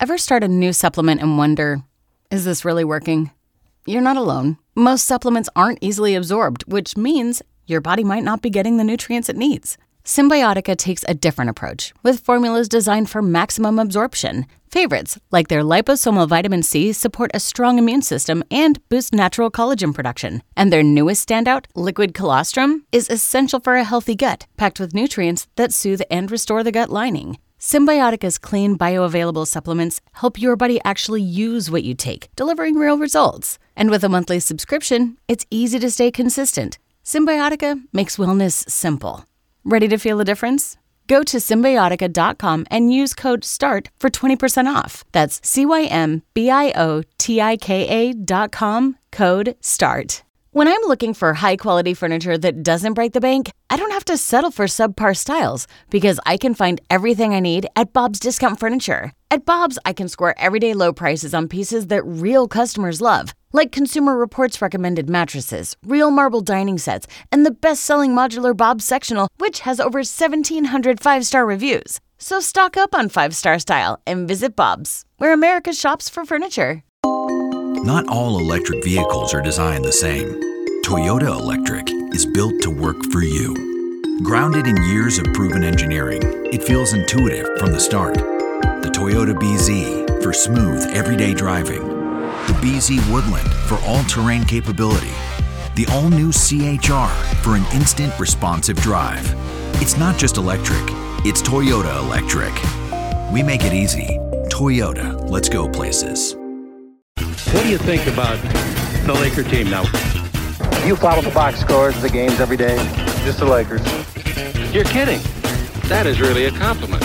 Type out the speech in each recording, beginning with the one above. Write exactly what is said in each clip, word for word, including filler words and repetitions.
Ever start a new supplement and wonder, is this really working? You're not alone. Most supplements aren't easily absorbed, which means your body might not be getting the nutrients it needs. Symbiotica takes a different approach, with formulas designed for maximum absorption. Favorites, like their liposomal vitamin C, support a strong immune system and boost natural collagen production. And their newest standout, liquid colostrum, is essential for a healthy gut, packed with nutrients that soothe and restore the gut lining. Symbiotica's clean, bioavailable supplements help your body actually use what you take, delivering real results. And with a monthly subscription, it's easy to stay consistent. Symbiotica makes wellness simple. Ready to feel the difference? Go to Symbiotica dot com and use code START for twenty percent off. That's C Y M B I O T I K A dot com, code START. When I'm looking for high-quality furniture that doesn't break the bank, I don't have to settle for subpar styles because I can find everything I need at Bob's Discount Furniture. At Bob's, I can score everyday low prices on pieces that real customers love, like Consumer Reports recommended mattresses, real marble dining sets, and the best-selling modular Bob's sectional, which has over seventeen hundred five-star reviews. So stock up on five-star style and visit Bob's, where America shops for furniture. Not all electric vehicles are designed the same. Toyota Electric is built to work for you. Grounded in years of proven engineering, it feels intuitive from the start. The Toyota B Z for smooth, everyday driving. The B Z Woodland for all-terrain capability. The all-new C H R for an instant responsive drive. It's not just electric, it's Toyota Electric. We make it easy. Toyota, let's go places. What do you think about the Laker team now? You follow the box scores of the games every day? Just the Lakers. You're kidding. That is really a compliment.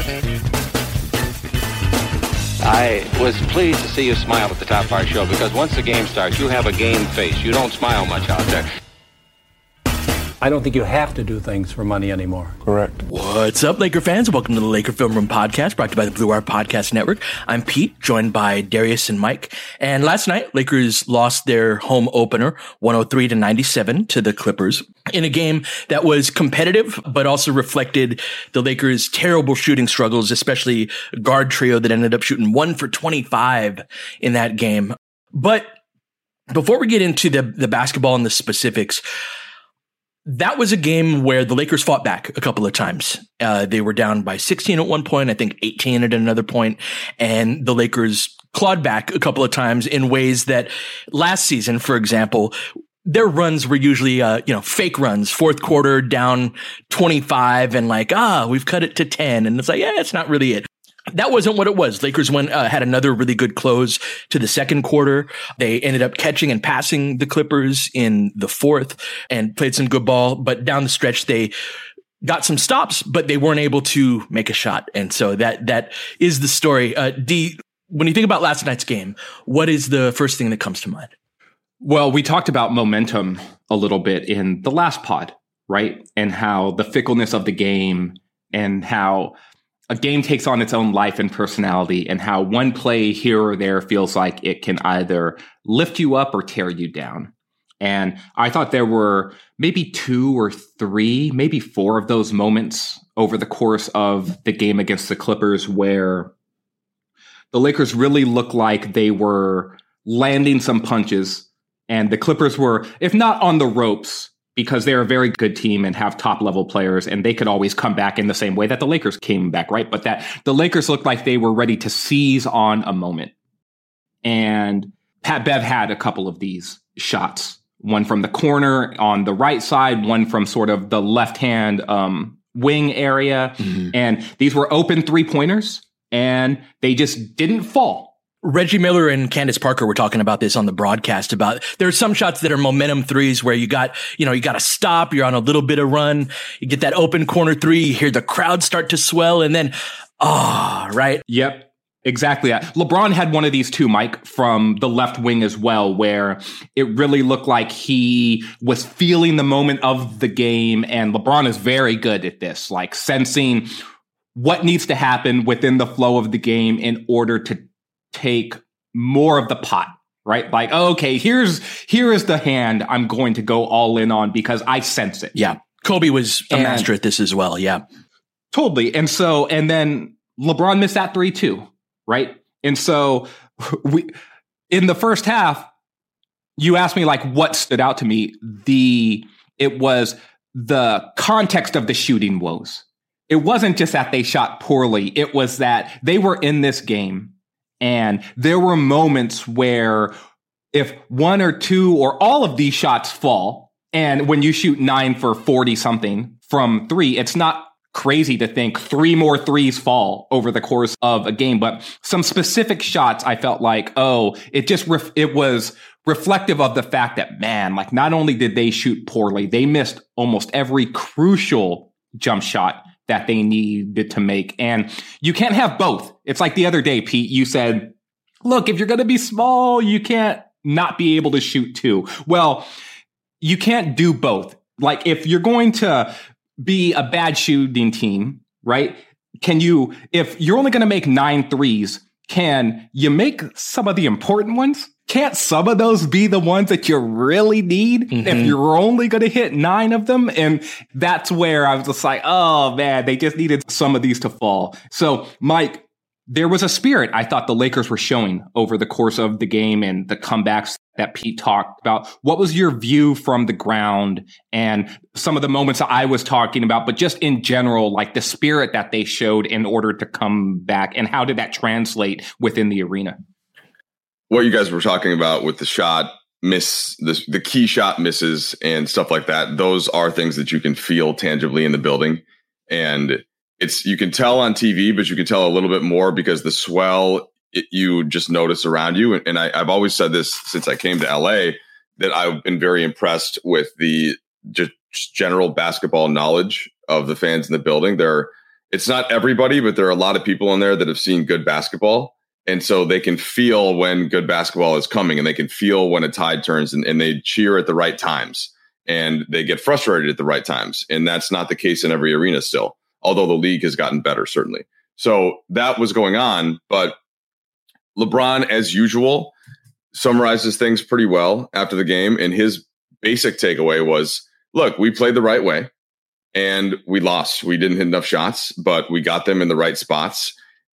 I was pleased to see you smile at the top of our show because once the game starts, you have a game face. You don't smile much out there. I don't think you have to do things for money anymore. Correct. What's up, Laker fans? Welcome to the Laker Film Room Podcast, brought to you by the Blue Wire Podcast Network. I'm Pete, joined by Darius and Mike. And last night, Lakers lost their home opener, one oh three to ninety-seven, to the Clippers in a game that was competitive, but also reflected the Lakers' terrible shooting struggles, especially a guard trio that ended up shooting one for twenty-five in that game. But before we get into the, the basketball and the specifics, that was a game where the Lakers fought back a couple of times. Uh, they were down by sixteen at one point, I think eighteen at another point, and the Lakers clawed back a couple of times in ways that last season, for example, their runs were usually, uh, you know, fake runs, fourth quarter down twenty-five and like, ah, we've cut it to ten. And it's like, yeah, it's not really it. That wasn't what it was. Lakers went, uh, had another really good close to the second quarter. They ended up catching and passing the Clippers in the fourth and played some good ball. But down the stretch, they got some stops, but they weren't able to make a shot. And so that that is the story. Uh, D, when you think about last night's game, what is the first thing that comes to mind? Well, we talked about momentum a little bit in the last pod, right? And how the fickleness of the game and how a game takes on its own life and personality, and how one play here or there feels like it can either lift you up or tear you down. And I thought there were maybe two or three, maybe four of those moments over the course of the game against the Clippers where the Lakers really looked like they were landing some punches, and the Clippers were, if not on the ropes, because they're a very good team and have top level players, and they could always come back in the same way that the Lakers came back, right? But that the Lakers looked like they were ready to seize on a moment. And Pat Bev had a couple of these shots, one from the corner on the right side, one from sort of the left-hand um, wing area. Mm-hmm. And these were open three-pointers, and they just didn't fall. Reggie Miller and Candace Parker were talking about this on the broadcast about there are some shots that are momentum threes where you got, you know, you got to stop. You're on a little bit of run. You get that open corner three. You hear the crowd start to swell and then, ah, oh, right. Yep. Exactly. LeBron had one of these too, Mike, from the left wing as well, where it really looked like he was feeling the moment of the game. And LeBron is very good at this, like sensing what needs to happen within the flow of the game in order to take more of the pot, right? Like, okay, here's here is the hand I'm going to go all in on because I sense it. Yeah. Kobe was a and, master at this as well. Yeah. Totally. And so, and then LeBron missed that three too, right? And so we, in the first half, you asked me like what stood out to me. The it was the context of the shooting woes. It wasn't just that they shot poorly. It was that they were in this game and there were moments where if one or two or all of these shots fall, and when you shoot nine for forty something from three, it's not crazy to think three more threes fall over the course of a game. But some specific shots, I felt like, oh, it just, ref- it was reflective of the fact that, man, like not only did they shoot poorly, they missed almost every crucial jump shot that they needed to make. And you can't have both. It's like the other day, Pete, you said, look, if you're going to be small, you can't not be able to shoot too. Well, you can't do both. Like if you're going to be a bad shooting team, right? Can you, if you're only going to make nine threes, can you make some of the important ones? Can't some of those be the ones that you really need mm-hmm. if you're only going to hit nine of them? And that's where I was just like, oh man, they just needed some of these to fall. So Mike, there was a spirit I thought the Lakers were showing over the course of the game and the comebacks that Pete talked about. What was your view from the ground and some of the moments that I was talking about, but just in general, like the spirit that they showed in order to come back, and how did that translate within the arena? What you guys were talking about with the shot miss, the, the key shot misses and stuff like that, those are things that you can feel tangibly in the building. And it's, you can tell on T V, but you can tell a little bit more because the swell it, you just notice around you. And, and I, I've always said this since I came to L A, that I've been very impressed with the just general basketball knowledge of the fans in the building. There, it's not everybody, but there are a lot of people in there that have seen good basketball. And so they can feel when good basketball is coming, and they can feel when a tide turns, and, and they cheer at the right times, and they get frustrated at the right times. And that's not the case in every arena still, although the league has gotten better, certainly. So that was going on. But LeBron, as usual, summarizes things pretty well after the game. And his basic takeaway was, look, we played the right way and we lost. We didn't hit enough shots, but we got them in the right spots.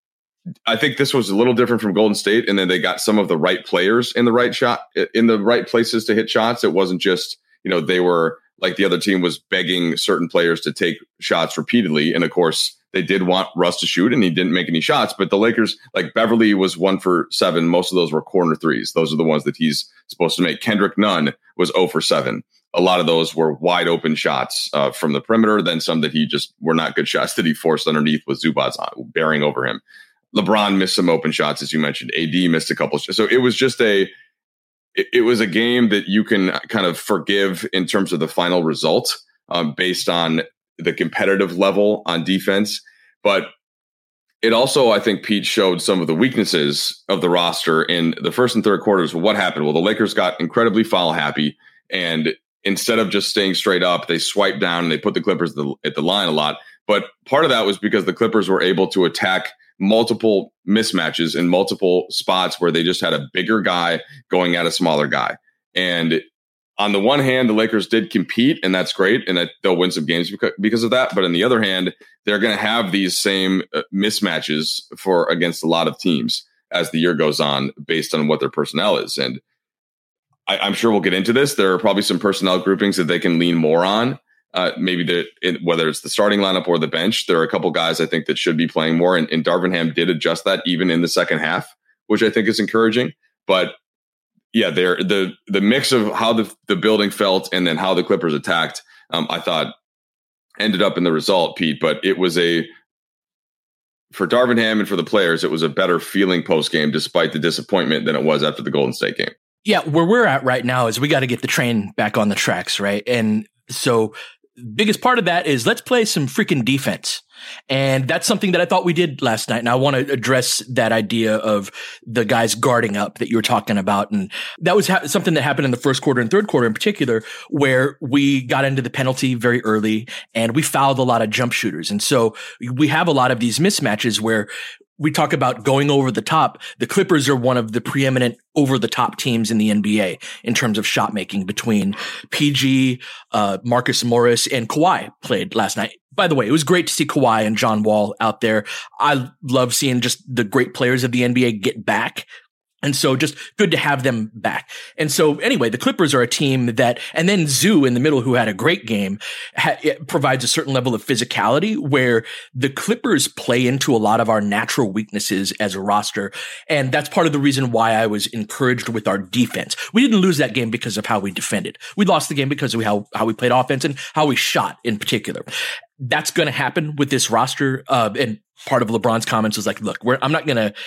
I think this was a little different from Golden State, and then they got some of the right players in the right shot, in the right places to hit shots. It wasn't just, you know, they were like the other team was begging certain players to take shots repeatedly. And of course, they did want Russ to shoot, and he didn't make any shots. But the Lakers, like Beverly was one for seven. Most of those were corner threes. Those are the ones that he's supposed to make. Kendrick Nunn was zero for seven. A lot of those were wide open shots uh, from the perimeter. Then some that he just were not good shots that he forced underneath with Zubac bearing over him. LeBron missed some open shots, as you mentioned. A D missed a couple. So it was just a, it, it was a game that you can kind of forgive in terms of the final result um, based on the competitive level on defense. But it also, I think, Pete, showed some of the weaknesses of the roster in the first and third quarters. What happened? Well, the Lakers got incredibly foul happy. And instead of just staying straight up, they swiped down and they put the Clippers at the, at the line a lot. But part of that was because the Clippers were able to attack multiple mismatches in multiple spots where they just had a bigger guy going at a smaller guy. And on the one hand, the Lakers did compete, and that's great, and that they'll win some games because of that. But on the other hand, they're going to have these same mismatches for against a lot of teams as the year goes on based on what their personnel is. And I, I'm sure we'll get into this. There are probably some personnel groupings that they can lean more on. Uh, maybe the it, whether it's the starting lineup or the bench, there are a couple guys I think that should be playing more. And, and Darvin Ham did adjust that even in the second half, which I think is encouraging. But yeah, there the the mix of how the, the building felt and then how the Clippers attacked, um, I thought ended up in the result, Pete. But it was a for Darvin Ham and for the players, it was a better feeling post game, despite the disappointment than it was after the Golden State game. Yeah, where we're at right now is we got to get the train back on the tracks, right? And so biggest part of that is let's play some freaking defense. And that's something that I thought we did last night. And I want to address that idea of the guys guarding up that you were talking about. And that was ha- something that happened in the first quarter and third quarter in particular, where we got into the penalty very early and we fouled a lot of jump shooters. And so we have a lot of these mismatches where we talk about going over the top. The Clippers are one of the preeminent over the top teams in the N B A in terms of shot making between P G, uh, Marcus Morris, and Kawhi played last night. By the way, it was great to see Kawhi and John Wall out there. I love seeing just the great players of the N B A get back. And so just good to have them back. And so anyway, the Clippers are a team that, and then Zoo in the middle, who had a great game, ha- it provides a certain level of physicality where the Clippers play into a lot of our natural weaknesses as a roster. And that's part of the reason why I was encouraged with our defense. We didn't lose that game because of how we defended. We lost the game because of how, how we played offense and how we shot in particular. That's going to happen with this roster. Uh, and part of LeBron's comments was like, look, we're, I'm not going to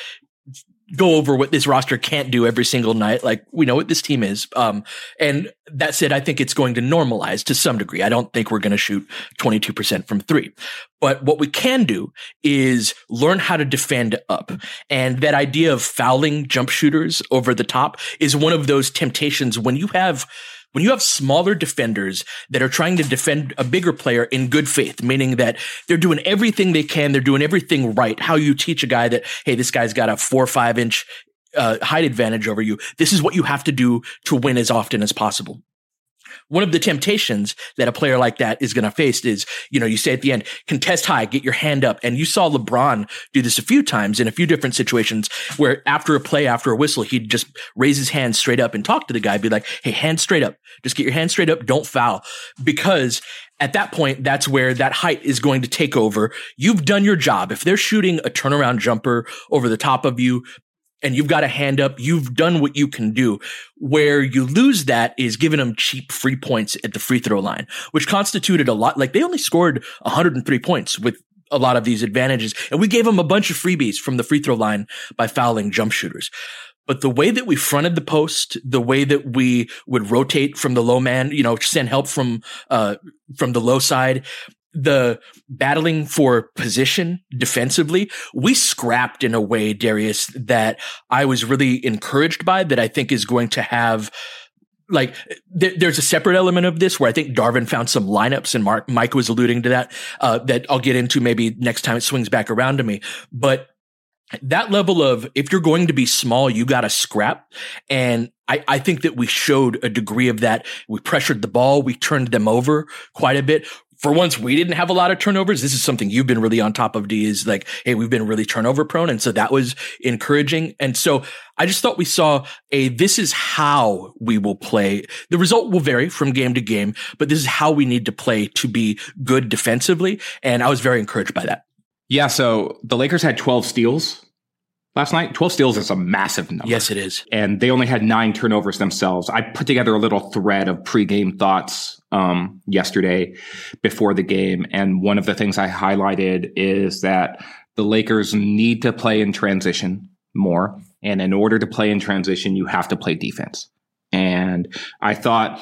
go over what this roster can't do every single night. Like, we know what this team is. Um, and that said, I think it's going to normalize to some degree. I don't think we're going to shoot twenty-two percent from three. But what we can do is learn how to defend up. And that idea of fouling jump shooters over the top is one of those temptations when you have When you have smaller defenders that are trying to defend a bigger player in good faith, meaning that they're doing everything they can, they're doing everything right. How you teach a guy that, hey, this guy's got a four or five inch uh, height advantage over you. This is what you have to do to win as often as possible. One of the temptations that a player like that is going to face is, you know, you say at the end, contest high, get your hand up. And you saw LeBron do this a few times in a few different situations where after a play, after a whistle, he'd just raise his hand straight up and talk to the guy, be like, hey, hand straight up. Just get your hand straight up. Don't foul. Because at that point, that's where that height is going to take over. You've done your job. If they're shooting a turnaround jumper over the top of you, and you've got a hand up, you've done what you can do. Where you lose that is giving them cheap free points at the free throw line, which constituted a lot. Like, they only scored one hundred three points with a lot of these advantages. And we gave them a bunch of freebies from the free throw line by fouling jump shooters. But the way that we fronted the post, the way that we would rotate from the low man, you know, send help from, uh, from the low side, the battling for position defensively, we scrapped in a way, Darius, that I was really encouraged by, that I think is going to have, like, th- there's a separate element of this where I think Darvin found some lineups, and Mark, Mike was alluding to that, uh, that I'll get into maybe next time it swings back around to me. But that level of, if you're going to be small, you got to scrap. And I, I think that we showed a degree of that. We pressured the ball. We turned them over quite a bit. For once, we didn't have a lot of turnovers. This is something you've been really on top of, D, is like, hey, we've been really turnover prone. And so that was encouraging. And so I just thought we saw a, this is how we will play. The result will vary from game to game, but this is how we need to play to be good defensively. And I was very encouraged by that. Yeah. So the Lakers had twelve steals last night. twelve steals is a massive number. Yes, it is. And they only had nine turnovers themselves. I put together a little thread of pregame thoughts um, yesterday before the game. And one of the things I highlighted is that the Lakers need to play in transition more. And in order to play in transition, you have to play defense. And I thought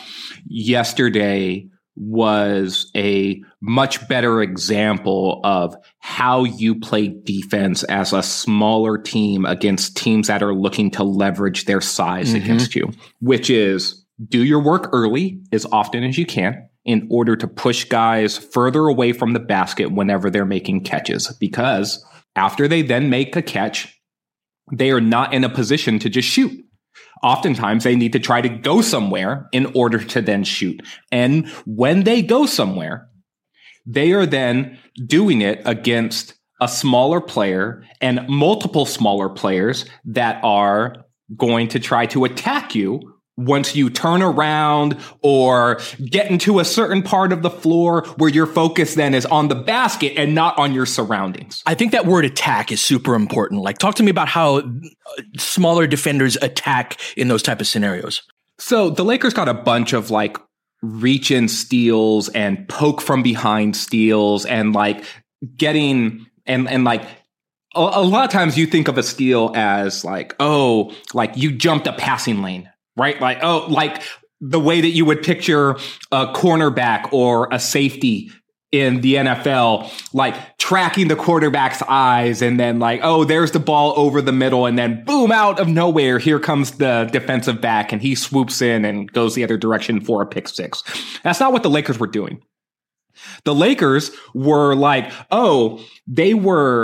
yesterday was a much better example of how you play defense as a smaller team against teams that are looking to leverage their size mm-hmm. against you, which is do your work early as often as you can in order to push guys further away from the basket whenever they're making catches. Because after they then make a catch, they are not in a position to just shoot. Oftentimes, they need to try to go somewhere in order to then shoot. And when they go somewhere, they are then doing it against a smaller player and multiple smaller players that are going to try to attack you once you turn around or get into a certain part of the floor where your focus then is on the basket and not on your surroundings. I think that word attack is super important. Like, talk to me about how smaller defenders attack in those type of scenarios. So the Lakers got a bunch of like reach in steals and poke from behind steals and like getting and, and like a, a lot of times you think of a steal as like, oh, like you jumped a passing lane. Right? Like, oh, like the way that you would picture a cornerback or a safety in the N F L, like tracking the quarterback's eyes and then like, oh, there's the ball over the middle and then boom, out of nowhere, here comes the defensive back and he swoops in and goes the other direction for a pick six. That's not what the Lakers were doing. The Lakers were like, oh, they were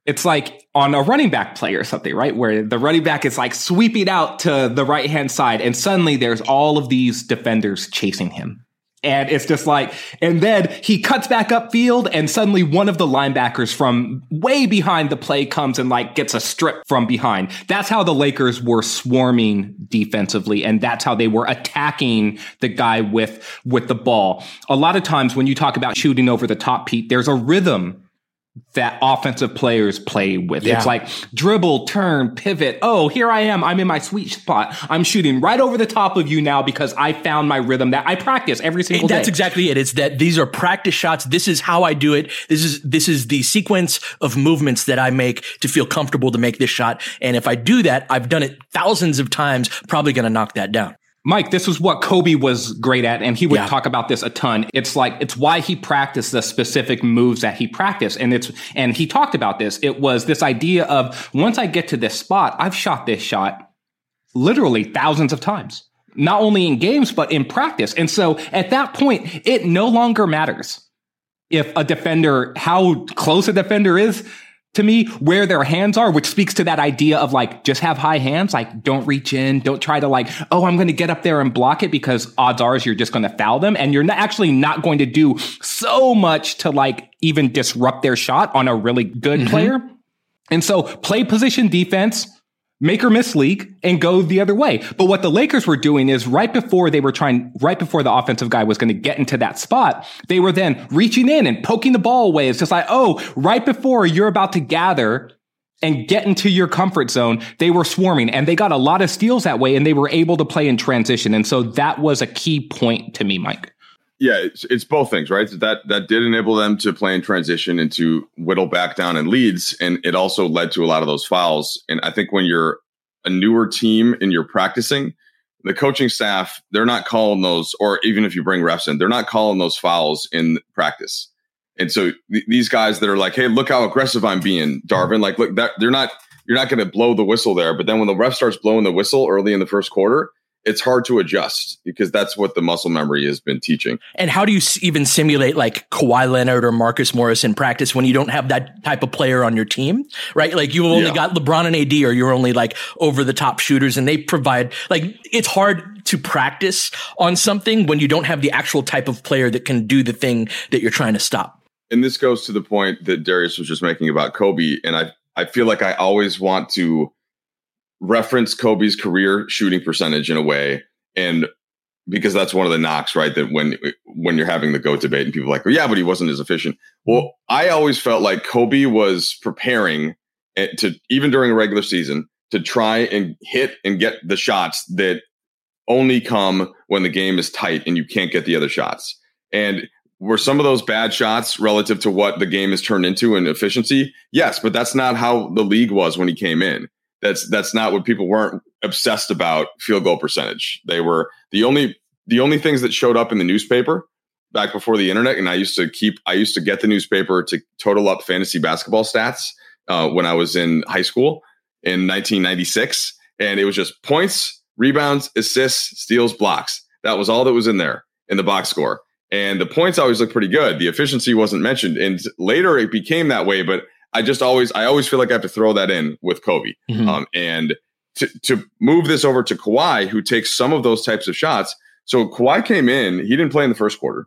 It's like on a running back play or something, right? Where the running back is like sweeping out to the right-hand side, and suddenly there's all of these defenders chasing him. And it's just like, and then he cuts back upfield, and suddenly one of the linebackers from way behind the play comes and like gets a strip from behind. That's how the Lakers were swarming defensively, and that's how they were attacking the guy with, with the ball. A lot of times when you talk about shooting over the top, Pete, there's a rhythm that offensive players play with. Yeah. It's like dribble, turn, pivot. Oh, here I am. I'm in my sweet spot. I'm shooting right over the top of you now because I found my rhythm that I practice every single day. That's exactly it. It's that these are practice shots. This is how I do it. This is, this is the sequence of movements that I make to feel comfortable to make this shot. And if I do that, I've done it thousands of times, probably going to knock that down. Mike, this is what Kobe was great at, and he would yeah. talk about this a ton. It's like, it's why he practiced the specific moves that he practiced. And it's, and he talked about this. It was this idea of, once I get to this spot, I've shot this shot literally thousands of times, not only in games, but in practice. And so at that point, it no longer matters if a defender, how close a defender is to me, where their hands are, which speaks to that idea of like, just have high hands, like don't reach in, don't try to like, oh, I'm going to get up there and block it, because odds are you're just going to foul them, and you're not actually not going to do so much to like even disrupt their shot on a really good mm-hmm. player. And so play position defense, make or miss league, and go the other way. But what the Lakers were doing is right before they were trying, right before the offensive guy was going to get into that spot, they were then reaching in and poking the ball away. It's just like, oh, right before you're about to gather and get into your comfort zone, they were swarming, and they got a lot of steals that way, and they were able to play in transition. And so that was a key point to me, Mike. Yeah, it's, it's both things, right? That that did enable them to play in transition and to whittle back down in leads, and it also led to a lot of those fouls. And I think when you're a newer team and you're practicing, the coaching staff, they're not calling those, or even if you bring refs in, they're not calling those fouls in practice. And so th- these guys that are like, hey, look how aggressive I'm being, Darvin. Like, look, that they're not, you're not going to blow the whistle there. But then when the ref starts blowing the whistle early in the first quarter, it's hard to adjust, because that's what the muscle memory has been teaching. And how do you even simulate like Kawhi Leonard or Marcus Morris in practice when you don't have that type of player on your team, right? Like you've only yeah. got LeBron and A D, or you're only like over the top shooters, and they provide, like, it's hard to practice on something when you don't have the actual type of player that can do the thing that you're trying to stop. And this goes to the point that Darius was just making about Kobe. And I, I feel like I always want to reference Kobe's career shooting percentage in a way, and because that's one of the knocks, right? That when when you're having the GOAT debate and people are like, oh, yeah, but he wasn't as efficient. Well, I always felt like Kobe was preparing to, even during a regular season, to try and hit and get the shots that only come when the game is tight and you can't get the other shots. And were some of those bad shots relative to what the game has turned into in efficiency? Yes, but that's not how the league was when he came in. That's that's not what people weren't obsessed about. Field goal percentage. They were the only the only things that showed up in the newspaper back before the internet. And I used to keep I used to get the newspaper to total up fantasy basketball stats uh, when I was in high school in nineteen ninety-six, and it was just points, rebounds, assists, steals, blocks. That was all that was in there in the box score. And the points always looked pretty good. The efficiency wasn't mentioned, and later it became that way, but I just always, I always feel like I have to throw that in with Kobe. Mm-hmm. Um, and to, to move this over to Kawhi, who takes some of those types of shots. So Kawhi came in, he didn't play in the first quarter,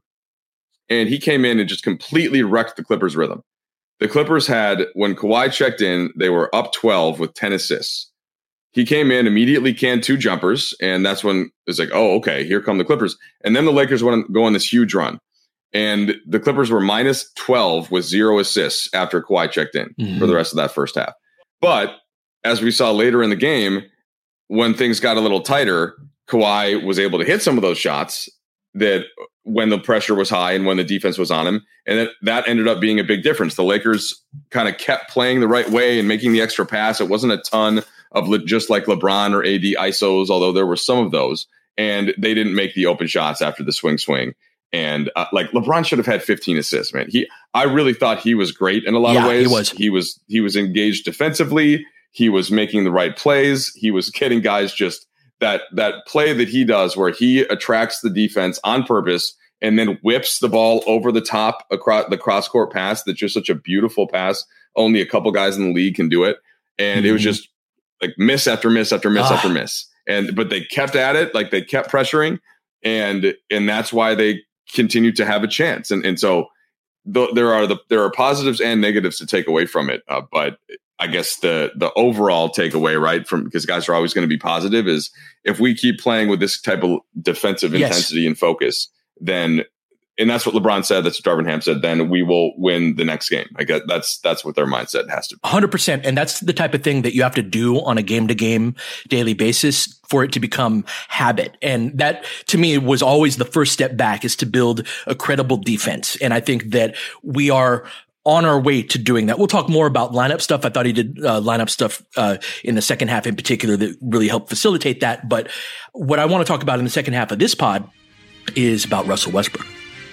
and he came in and just completely wrecked the Clippers' rhythm. The Clippers had, when Kawhi checked in, they were up twelve with ten assists. He came in, immediately canned two jumpers, and that's when it's like, oh, okay, here come the Clippers. And then the Lakers went on, go on this huge run. And the Clippers were minus twelve with zero assists after Kawhi checked in mm-hmm. for the rest of that first half. But as we saw later in the game, when things got a little tighter, Kawhi was able to hit some of those shots that when the pressure was high and when the defense was on him. And that, that ended up being a big difference. The Lakers kind of kept playing the right way and making the extra pass. It wasn't a ton of le- just like LeBron or A D I S Os, although there were some of those. And they didn't make the open shots after the swing swing. And uh, like LeBron should have had fifteen assists, man. He, I really thought he was great in a lot yeah, of ways. He was. He was, he was engaged defensively. He was making the right plays. He was getting guys just that that play that he does, where he attracts the defense on purpose and then whips the ball over the top across the cross court pass. That's just such a beautiful pass only a couple guys in the league can do it. And mm-hmm. it was just like miss after miss after miss ah. after miss. And, but they kept at it, like they kept pressuring. And, and that's why they continued to have a chance. And, and so th- there are the, there are positives and negatives to take away from it. Uh, but I guess the, the overall takeaway, right, from, because guys are always going to be positive, is if we keep playing with this type of defensive yes. intensity and focus, then, and that's what LeBron said, that's what Darvin Ham said, then we will win the next game. I guess that's that's what their mindset has to be. one hundred percent. And that's the type of thing that you have to do on a game-to-game daily basis for it to become habit. And that, to me, was always the first step back, is to build a credible defense. And I think that we are on our way to doing that. We'll talk more about lineup stuff. I thought he did uh, lineup stuff uh, in the second half in particular that really helped facilitate that. But what I want to talk about in the second half of this pod is about Russell Westbrook.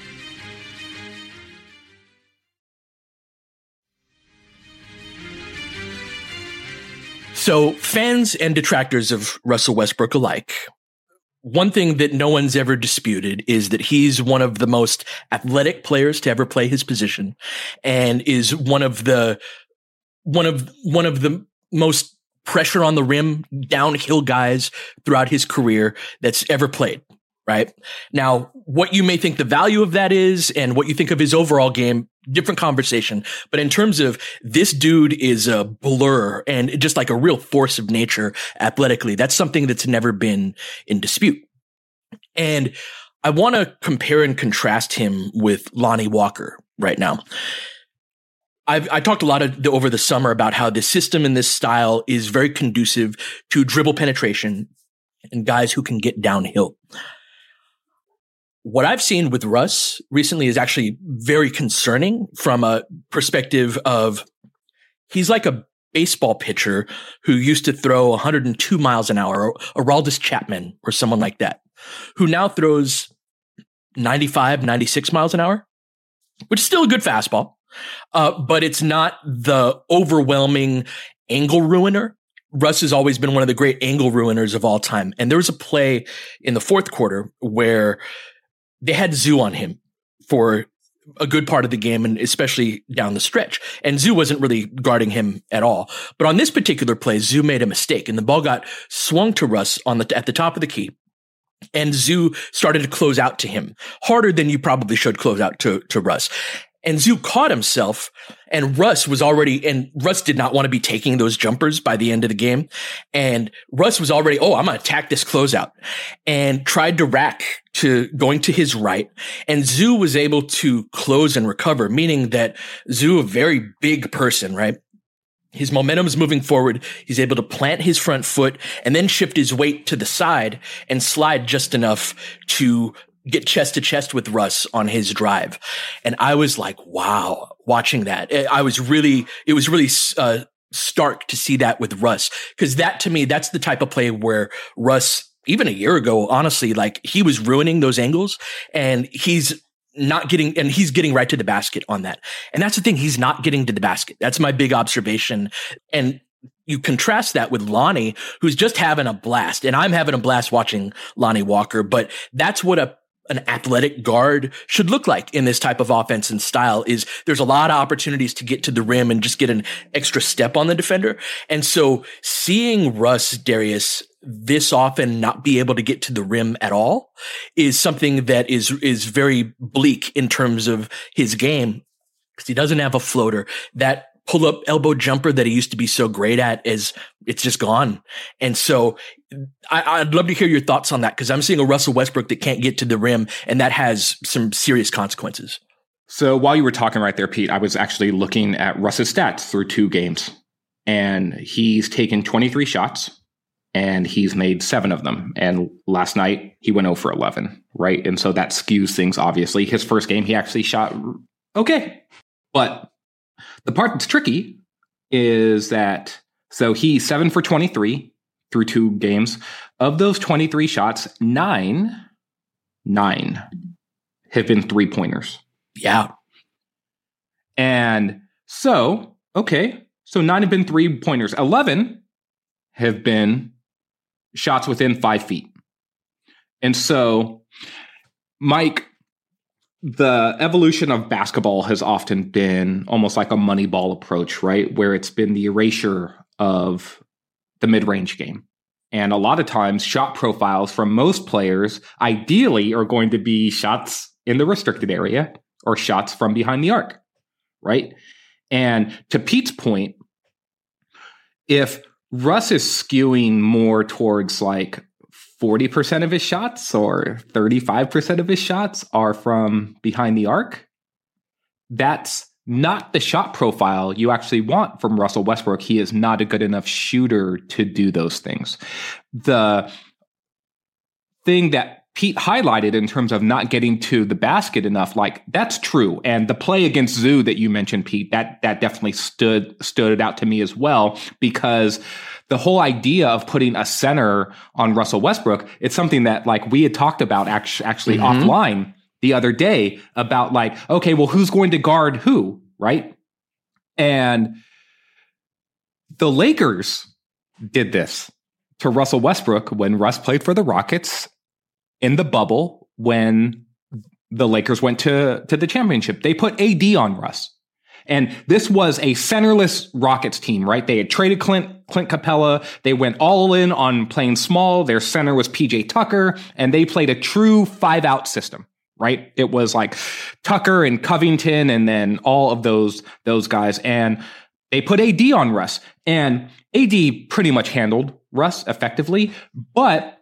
So fans and detractors of Russell Westbrook alike, one thing that no one's ever disputed is that he's one of the most athletic players to ever play his position, and is one of the one of one of the most pressure on the rim downhill guys throughout his career that's ever played. Right now, what you may think the value of that is and what you think of his overall game, different conversation. But in terms of this dude is a blur and just like a real force of nature athletically, that's something that's never been in dispute. And I want to compare and contrast him with Lonnie Walker right now. I've I talked a lot of the, over the summer about how this system and this style is very conducive to dribble penetration and guys who can get downhill. What I've seen with Russ recently is actually very concerning from a perspective of he's like a baseball pitcher who used to throw one hundred two miles an hour, or Aroldis Chapman or someone like that, who now throws ninety-five, ninety-six miles an hour, which is still a good fastball, uh, but it's not the overwhelming angle ruiner. Russ has always been one of the great angle ruiners of all time. And there was a play in the fourth quarter where they had Zoo on him for a good part of the game, and especially down the stretch. And Zoo wasn't really guarding him at all. But on this particular play, Zoo made a mistake, and the ball got swung to Russ on the at the top of the key. And Zoo started to close out to him harder than you probably should close out to, to Russ. And Zoo caught himself, and Russ was already, and Russ did not want to be taking those jumpers by the end of the game. And Russ was already, oh, I'm going to attack this closeout, and tried to rack to going to his right. And Zoo was able to close and recover, meaning that Zoo, a very big person, right? His momentum is moving forward. He's able to plant his front foot and then shift his weight to the side and slide just enough to get chest to chest with Russ on his drive. And I was like, wow, watching that. I was really, it was really uh, stark to see that with Russ. Cause that to me, that's the type of play where Russ, even a year ago, honestly, like he was ruining those angles, and he's not getting, and he's getting right to the basket on that. And that's the thing. He's not getting to the basket. That's my big observation. And you contrast that with Lonnie, who's just having a blast. And I'm having a blast watching Lonnie Walker, but that's what a an athletic guard should look like in this type of offense and style. Is there's a lot of opportunities to get to the rim and just get an extra step on the defender. And so seeing Russ, Darius, this often not be able to get to the rim at all is something that is, is very bleak in terms of his game, because he doesn't have a floater. That pull up elbow jumper that he used to be so great at is, it's just gone. And so I, I'd love to hear your thoughts on that, because I'm seeing a Russell Westbrook that can't get to the rim, and that has some serious consequences. So while you were talking right there, Pete, I was actually looking at Russ's stats through two games, and he's taken twenty-three shots and he's made seven of them. And last night he went zero for eleven, right? And so that skews things, obviously. His first game, he actually shot okay. But the part that's tricky is that, so he's seven for twenty-three through two games. Of those twenty-three shots, nine, nine have been three pointers. Yeah. And so, okay, so nine have been three pointers. eleven have been shots within five feet. And so, Mike, the evolution of basketball has often been almost like a Moneyball approach, right? Where it's been the erasure of the mid-range game. And a lot of times shot profiles from most players ideally are going to be shots in the restricted area or shots from behind the arc, right? And to Pete's point, if Russ is skewing more towards like forty percent of his shots or thirty-five percent of his shots are from behind the arc, that's not the shot profile you actually want from Russell Westbrook. He is not a good enough shooter to do those things. The thing that Pete highlighted in terms of not getting to the basket enough, like that's true. And the play against Zoo that you mentioned, Pete, that that definitely stood stood out to me as well, because the whole idea of putting a center on Russell Westbrook, it's something that like we had talked about actually, actually mm-hmm. offline the other day about like, okay, well, who's going to guard who, right? And the Lakers did this to Russell Westbrook when Russ played for the Rockets in the bubble when the Lakers went to, to the championship. They put A D on Russ. And this was a centerless Rockets team, right? They had traded Clint, Clint Capella. They went all in on playing small. Their center was P J Tucker, and they played a true five-out system. Right? It was like Tucker and Covington and then all of those, those guys. And they put A D on Russ. And A D pretty much handled Russ effectively. But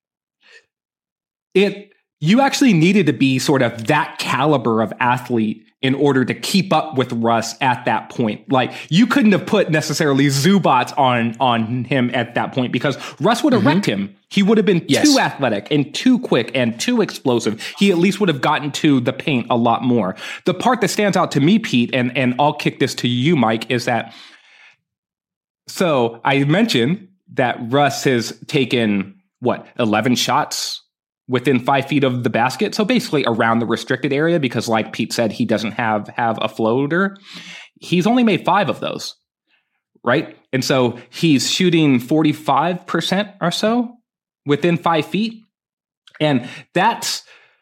it you actually needed to be sort of that caliber of athlete in order to keep up with Russ at that point. Like, you couldn't have put necessarily Zubats on, on him at that point because Russ would have mm-hmm. wrecked him. He would have been yes. too athletic and too quick and too explosive. He at least would have gotten to the paint a lot more. The part that stands out to me, Pete, and, and I'll kick this to you, Mike, is that, so I mentioned that Russ has taken, what, eleven shots within five feet of the basket. So basically around the restricted area, because like Pete said, he doesn't have, have a floater. He's only made five of those, right? And so he's shooting forty-five percent or so within five feet. And that's,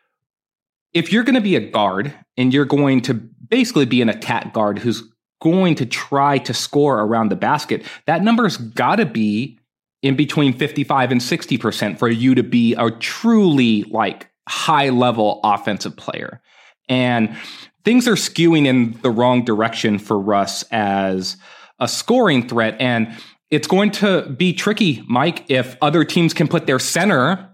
if you're going to be a guard and you're going to basically be an attack guard who's going to try to score around the basket, that number's got to be in between fifty-five and sixty percent for you to be a truly like high level offensive player. And things are skewing in the wrong direction for Russ as a scoring threat. And it's going to be tricky, Mike, if other teams can put their center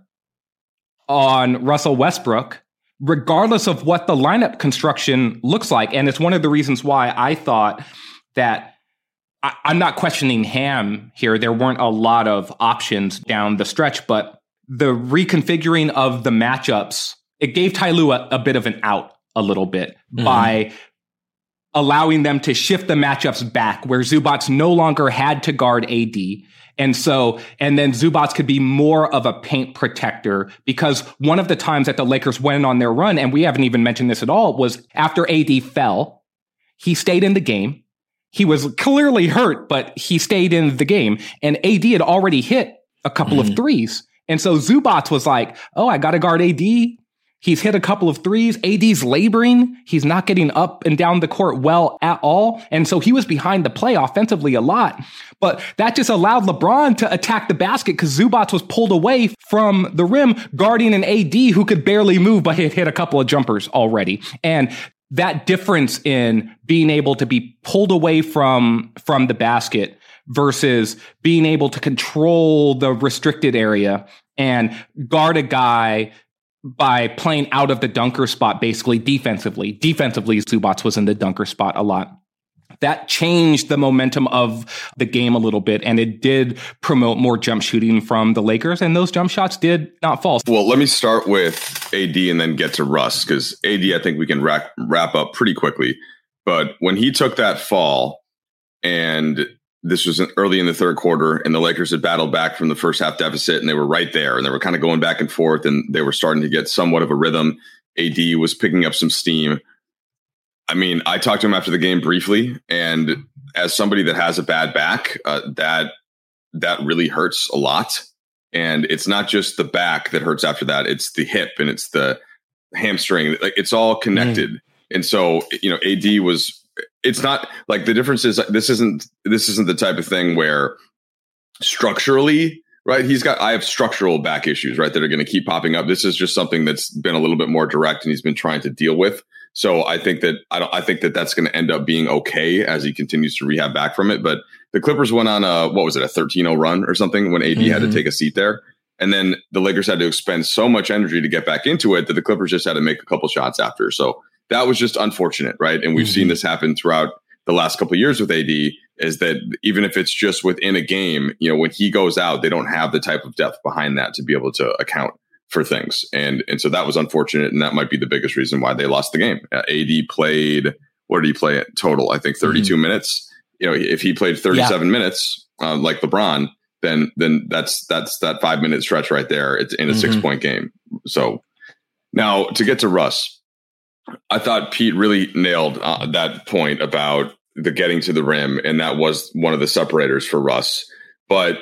on Russell Westbrook, regardless of what the lineup construction looks like. And it's one of the reasons why I thought that I, I'm not questioning Ham here. There weren't a lot of options down the stretch, but the reconfiguring of the matchups, it gave Ty Lue a, a bit of an out a little bit mm-hmm. by allowing them to shift the matchups back where Zubats no longer had to guard A D. And so, and then Zubats could be more of a paint protector, because one of the times that the Lakers went on their run, and we haven't even mentioned this at all, was after A D fell, he stayed in the game. He was clearly hurt, but he stayed in the game, and A D had already hit a couple mm-hmm. of threes. And so Zubats was like, oh, I got to guard A D. He's hit a couple of threes. A D's laboring. He's not getting up and down the court well at all. And so he was behind the play offensively a lot. But that just allowed LeBron to attack the basket because Zubats was pulled away from the rim, guarding an A D who could barely move, but had hit a couple of jumpers already. And that difference in being able to be pulled away from, from the basket versus being able to control the restricted area and guard a guy by playing out of the dunker spot, basically defensively. Defensively, Zubats was in the dunker spot a lot. That changed the momentum of the game a little bit, and it did promote more jump shooting from the Lakers, and those jump shots did not fall. Well, let me start with A D and then get to Russ, because A D, I think we can wrap, wrap up pretty quickly. But when he took that fall, and this was early in the third quarter, and the Lakers had battled back from the first half deficit, and they were right there, and they were kind of going back and forth, and they were starting to get somewhat of a rhythm. A D was picking up some steam. I mean, I talked to him after the game briefly, and as somebody that has a bad back, uh, that that really hurts a lot. And it's not just the back that hurts after that; it's the hip, and it's the hamstring. Like it's all connected. Mm. And so, you know, A D was, it's not like the difference is this isn't, this isn't the type of thing where structurally, right. He's got, I have structural back issues, right, that are going to keep popping up. This is just something that's been a little bit more direct and he's been trying to deal with. So I think that, I don't, I think that that's going to end up being okay as he continues to rehab back from it. But the Clippers went on a, what was it, a thirteen oh run or something when A D mm-hmm. had to take a seat there. And then the Lakers had to expend so much energy to get back into it that the Clippers just had to make a couple shots after. So that was just unfortunate, right? And we've mm-hmm. seen this happen throughout the last couple of years with A D, is that even if it's just within a game, you know, when he goes out, they don't have the type of depth behind that to be able to account for things. And and so that was unfortunate. And that might be the biggest reason why they lost the game. Uh, A D played, what did he play at total? I think thirty-two mm-hmm. minutes. You know, if he played thirty-seven yeah. minutes, uh, like LeBron, then then that's that's that five minute stretch right there. It's in a mm-hmm. six point game. So now to get to Russ, I thought Pete really nailed uh, that point about the getting to the rim, and that was one of the separators for Russ. But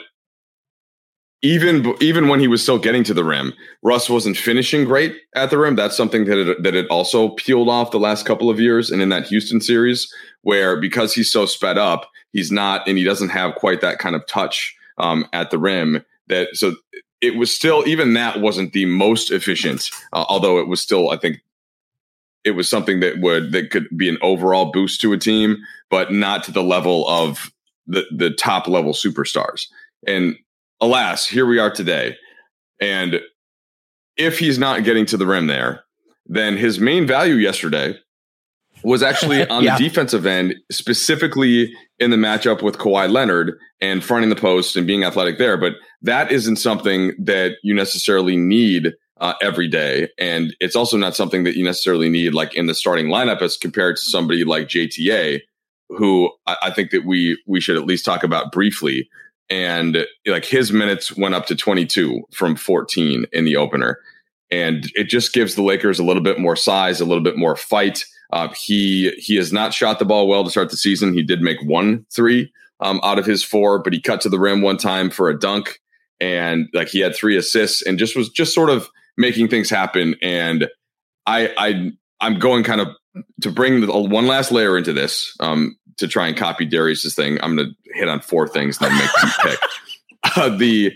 even even when he was still getting to the rim, Russ wasn't finishing great at the rim. That's something that it, that it also peeled off the last couple of years, and in that Houston series, where because he's so sped up, he's not, and he doesn't have quite that kind of touch um, at the rim. That so it was still, even that wasn't the most efficient, uh, although it was still, I think, it was something that would that could be an overall boost to a team, but not to the level of the the top level superstars. And alas, here we are today. And if he's not getting to the rim there, then his main value yesterday was actually on yeah. the defensive end, specifically in the matchup with Kawhi Leonard and fronting the post and being athletic there. But that isn't something that you necessarily need uh, every day. And it's also not something that you necessarily need like in the starting lineup as compared to somebody like J T A, who I, I think that we we should at least talk about briefly. And like his minutes went up to twenty-two from fourteen in the opener. And it just gives the Lakers a little bit more size, a little bit more fight. Uh, he he has not shot the ball well to start the season. He did make one three um, out of his four, but he cut to the rim one time for a dunk. And like he had three assists and just was just sort of making things happen. And I, I I'm going kind of to bring the, one last layer into this um, to try and copy Darius's thing. I'm going to hit on four things and then make you pick. Uh, the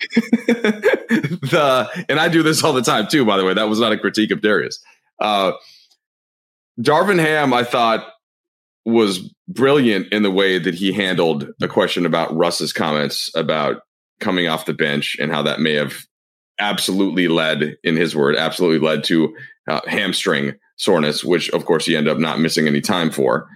the and I do this all the time too, by the way. That was not a critique of Darius. Uh, Darvin Ham, I thought, was brilliant in the way that he handled a question about Russ's comments about coming off the bench and how that may have absolutely led, in his word, absolutely led to uh, hamstring soreness, which of course he ended up not missing any time for.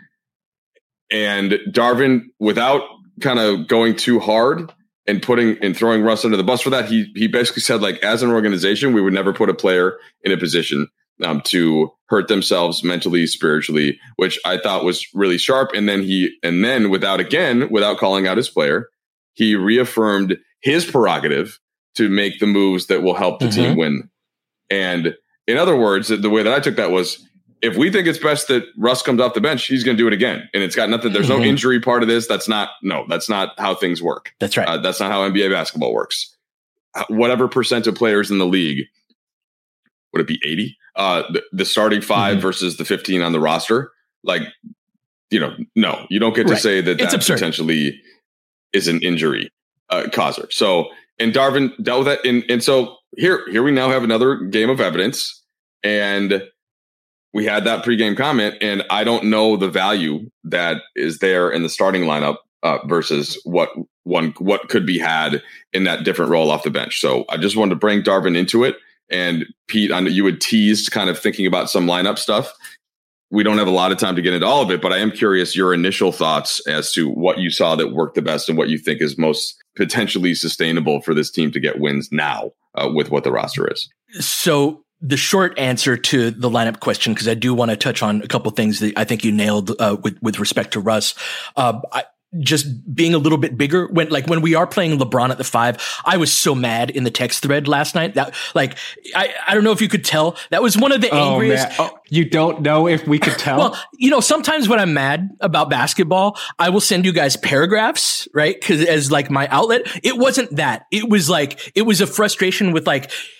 And Darvin, without kind of going too hard and putting and throwing Russ under the bus for that, he he basically said, like, as an organization, we would never put a player in a position um, to hurt themselves mentally, spiritually, which I thought was really sharp. And then he and then without again, without calling out his player, he reaffirmed his prerogative to make the moves that will help the mm-hmm. team win. And in other words, the way that I took that was, if we think it's best that Russ comes off the bench, he's going to do it again. And it's got nothing. There's mm-hmm. no injury part of this. That's not, no, that's not how things work. That's right. Uh, that's not how N B A basketball works. Uh, whatever percent of players in the league, would it be eighty? Uh, the, the starting five mm-hmm. versus the fifteen on the roster. Like, you know, no, you don't get to right. say that that potentially is an injury uh, causer. So, and Darvin dealt with that. And, and so here, here we now have another game of evidence. And we had that pregame comment, and I don't know the value that is there in the starting lineup uh, versus what one what could be had in that different role off the bench. So I just wanted to bring Darvin into it. And Pete, I know you had teased kind of thinking about some lineup stuff. We don't have a lot of time to get into all of it, but I am curious your initial thoughts as to what you saw that worked the best and what you think is most potentially sustainable for this team to get wins now uh, with what the roster is. So the short answer to the lineup question, because I do want to touch on a couple things that I think you nailed uh, with with respect to Russ. Uh, I, just being a little bit bigger when, like, when we are playing LeBron at the five, I was so mad in the text thread last night that, like, I, I don't know if you could tell, that was one of the oh, angriest. Oh, you don't know if we could tell? Well, you know, sometimes when I'm mad about basketball, I will send you guys paragraphs, right? Cause as like my outlet, it wasn't that. It was like, it was a frustration with like,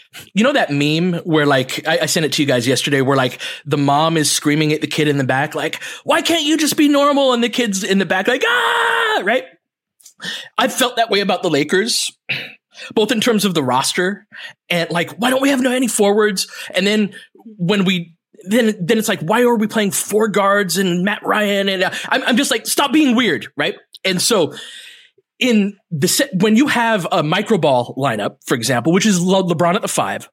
You know that meme where like, I, I sent it to you guys yesterday where like the mom is screaming at the kid in the back, like, why can't you just be normal? And the kid's in the back like, ah, right? I felt that way about the Lakers, both in terms of the roster and like, why don't we have no any forwards? And then when we, then, then it's like, why are we playing four guards and Matt Ryan? And uh, I'm, I'm just like, stop being weird. Right. And so in the set, when you have a micro ball lineup, for example, which is Le- LeBron at the five,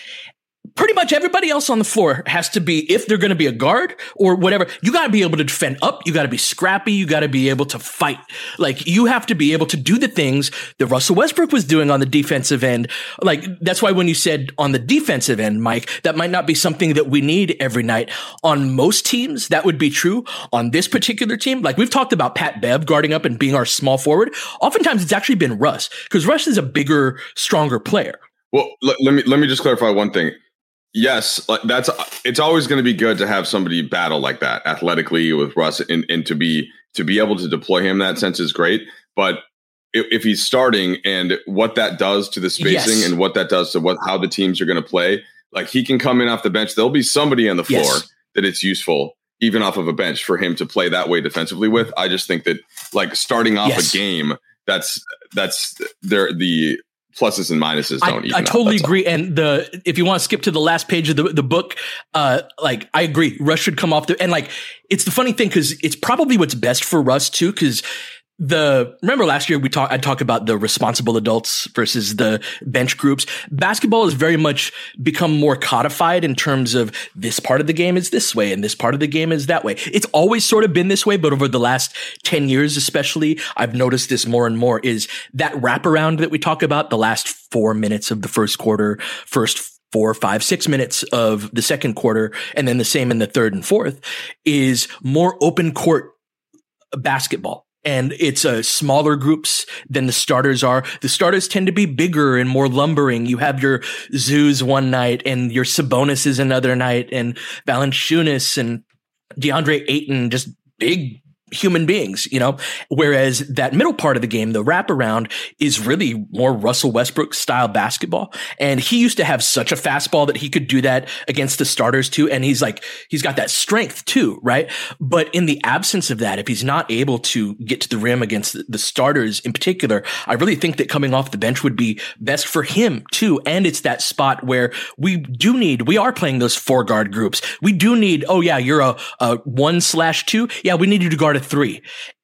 pretty much everybody else on the floor has to be, if they're going to be a guard or whatever, you got to be able to defend up. You got to be scrappy. You got to be able to fight. Like you have to be able to do the things that Russell Westbrook was doing on the defensive end. Like that's why when you said on the defensive end, Mike, that might not be something that we need every night. On most teams, that would be true. On this particular team, like we've talked about Pat Bev guarding up and being our small forward. Oftentimes it's actually been Russ because Russ is a bigger, stronger player. Well, let, let me, let me just clarify one thing. Yes, that's it's always going to be good to have somebody battle like that athletically with Russ, and, and to be to be able to deploy him in that sense is great. But if, if he's starting and what that does to the spacing yes. and what that does to what how the teams are going to play, like he can come in off the bench. There'll be somebody on the floor yes. that it's useful, even off of a bench, for him to play that way defensively with. I just think that like starting off yes. a game, that's that's there the. Pluses and minuses don't I, even. I totally out, agree. And the if you want to skip to the last page of the, the book, uh, like I agree, Russ should come off the and like it's the funny thing because it's probably what's best for Russ too. Because the remember last year we talked I talked about the responsible adults versus the bench groups. Basketball has very much become more codified in terms of this part of the game is this way and this part of the game is that way. It's always sort of been this way, but over the last ten years especially, I've noticed this more and more is that wraparound that we talk about, the last four minutes of the first quarter, first four, five, six minutes of the second quarter, and then the same in the third and fourth, is more open court basketball. And it's uh, smaller groups than the starters are. The starters tend to be bigger and more lumbering. You have your Zeus one night and your Sabonis another night and Valanciunas and DeAndre Ayton, just big human beings, you know, whereas that middle part of the game, the wraparound, is really more Russell Westbrook style basketball. And he used to have such a fastball that he could do that against the starters too. And he's like, he's got that strength too, right? But in the absence of that, if he's not able to get to the rim against the starters in particular, I really think that coming off the bench would be best for him too. And it's that spot where we do need, we are playing those four guard groups. We do need, oh yeah, you're a, a one slash two. Yeah, we need you to guard a three.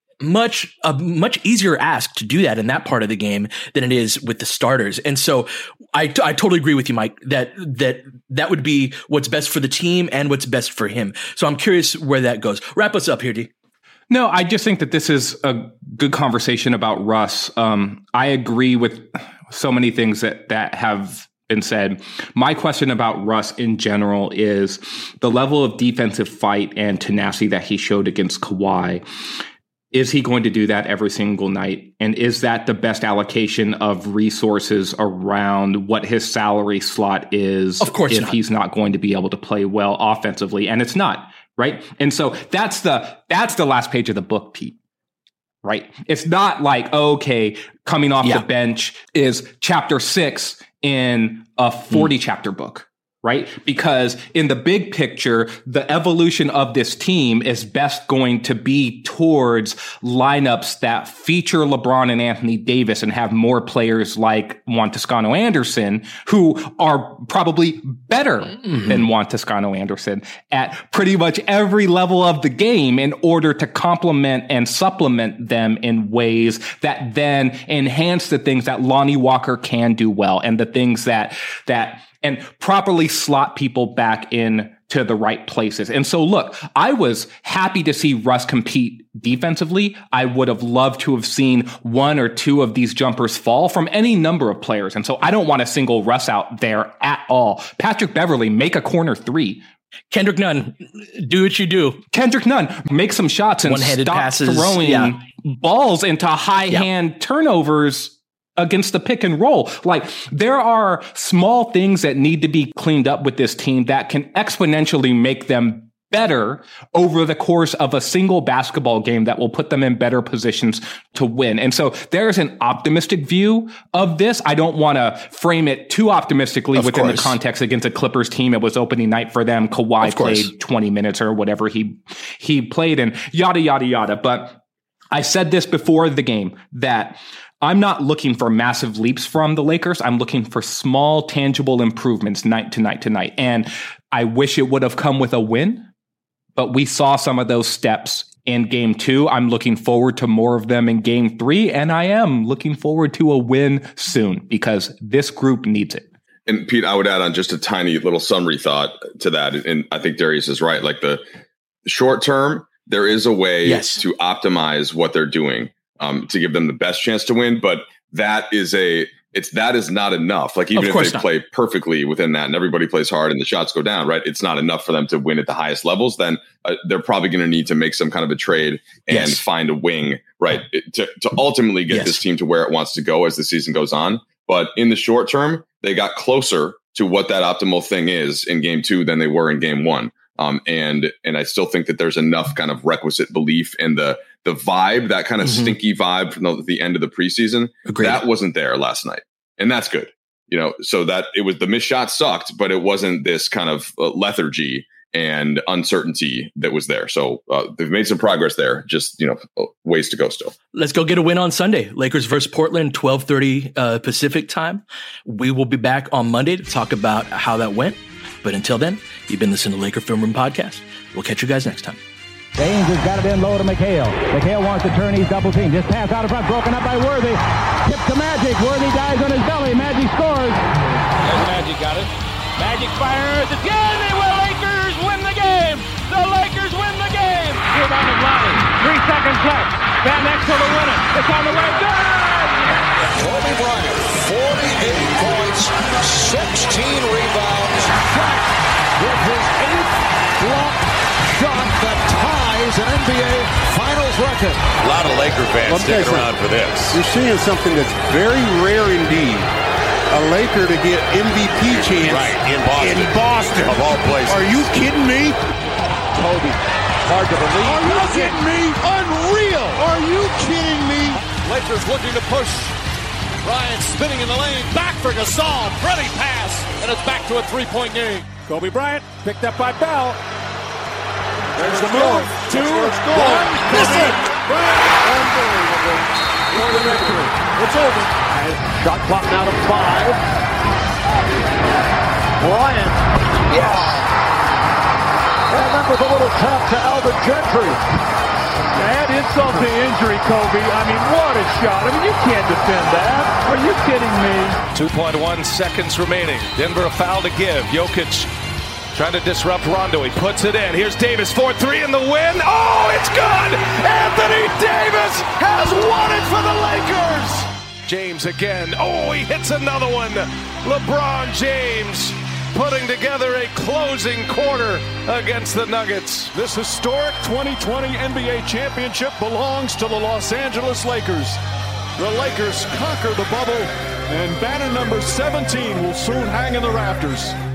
Much a much easier ask to do that in that part of the game than it is with the starters. And so I, I totally agree with you, Mike, that that that would be what's best for the team and what's best for him. So I'm curious where that goes. Wrap us up here, D. No, I just think that this is a good conversation about Russ. Um, I agree with so many things that that have been said. My question about Russ in general is the level of defensive fight and tenacity that he showed against Kawhi. Is he going to do that every single night? And is that the best allocation of resources around what his salary slot is? Of course if not. He's not going to be able to play well offensively, and it's not, right? And so that's the that's the last page of the book, Pete. Right? It's not like, okay, coming off yeah. the bench is chapter six in a forty mm. chapter book, right? Because in the big picture, the evolution of this team is best going to be towards lineups that feature LeBron and Anthony Davis and have more players like Juan Toscano Anderson, who are probably better mm-hmm. than Juan Toscano Anderson at pretty much every level of the game in order to complement and supplement them in ways that then enhance the things that Lonnie Walker can do well and the things that, that, and properly slot people back in to the right places. And so, look, I was happy to see Russ compete defensively. I would have loved to have seen one or two of these jumpers fall from any number of players. And so I don't want to single Russ out there at all. Patrick Beverley, make a corner three. Kendrick Nunn, do what you do. Kendrick Nunn, make some shots and one-handed stop passes, throwing yeah. balls into high yeah. hand turnovers against the pick and roll. Like, there are small things that need to be cleaned up with this team that can exponentially make them better over the course of a single basketball game that will put them in better positions to win. And so there's an optimistic view of this. I don't want to frame it too optimistically of within course. the context against a Clippers team. It was opening night for them. Kawhi played twenty minutes or whatever he, he played and yada, yada, yada. But I said this before the game that I'm not looking for massive leaps from the Lakers. I'm looking for small, tangible improvements night to night to night. And I wish it would have come with a win, but we saw some of those steps in game two. I'm looking forward to more of them in game three. And I am looking forward to a win soon because this group needs it. And Pete, I would add on just a tiny little summary thought to that. And I think Darius is right. Like the short term, there is a way yes. to optimize what they're doing. Um, to give them the best chance to win, but that is a it's that is not enough. Like even if they not. play perfectly within that, and everybody plays hard, and the shots go down, right? It's not enough for them to win at the highest levels. Then uh, they're probably going to need to make some kind of a trade and yes. find a wing, right, it, to to ultimately get yes. this team to where it wants to go as the season goes on. But in the short term, they got closer to what that optimal thing is in game two than they were in game one. Um, and and I still think that there's enough kind of requisite belief in the the vibe, that kind of mm-hmm. stinky vibe from the, the end of the preseason. Agreed. That wasn't there last night, and that's good. You know, so that it was the missed shot sucked, but it wasn't this kind of uh, lethargy and uncertainty that was there. So uh, they've made some progress there. Just you know, ways to go still. Let's go get a win on Sunday. Lakers versus Portland, twelve thirty uh, Pacific time. We will be back on Monday to talk about how that went. But until then, you've been listening to Laker Film Room Podcast. We'll catch you guys next time. James has got it in low to McHale. McHale wants to turn. He's double team. Just pass out in front. Broken up by Worthy. Tip to Magic. Worthy dies on his belly. Magic scores. There's Magic got it. Magic fires again. They will. Lakers win the game. The Lakers win the game. Rebound of Lonnie. Three seconds left. Van Exel to win it. It's on the way. Good. Kobe Bryant, forty-eight points, sixteen rebounds. With his eighth block shot that ties an N B A Finals record. A lot of Laker fans sticking around for this. You're seeing something that's very rare indeed. A Laker to get M V P chance right, in Boston. In Boston. Of all places. Are you kidding me? Kobe, hard to believe. Are you kidding me? Unreal. Are you kidding me? Lakers looking to push. Bryant spinning in the lane. Back for Gasol. Pretty pass. And it's back to a three-point game. Kobe Bryant picked up by Bell. There's the move. Two, one. Miss it. Bryant. Unbelievable. For the victory. It's over. Shot clock now to five. Bryant. Yes. And then with a little tap to Alvin Gentry. Add insult to injury, Kobe. I mean, what a shot. I mean, you can't defend that. Are you kidding me? two point one seconds remaining. Denver a foul to give. Jokic trying to disrupt Rondo. He puts it in. Here's Davis, four three in the win. Oh, it's good! Anthony Davis has won it for the Lakers! James again. Oh, he hits another one. LeBron James putting together a closing quarter against the Nuggets. This historic twenty twenty N B A championship belongs to the Los Angeles Lakers. The Lakers conquer the bubble, and banner number seventeen will soon hang in the rafters.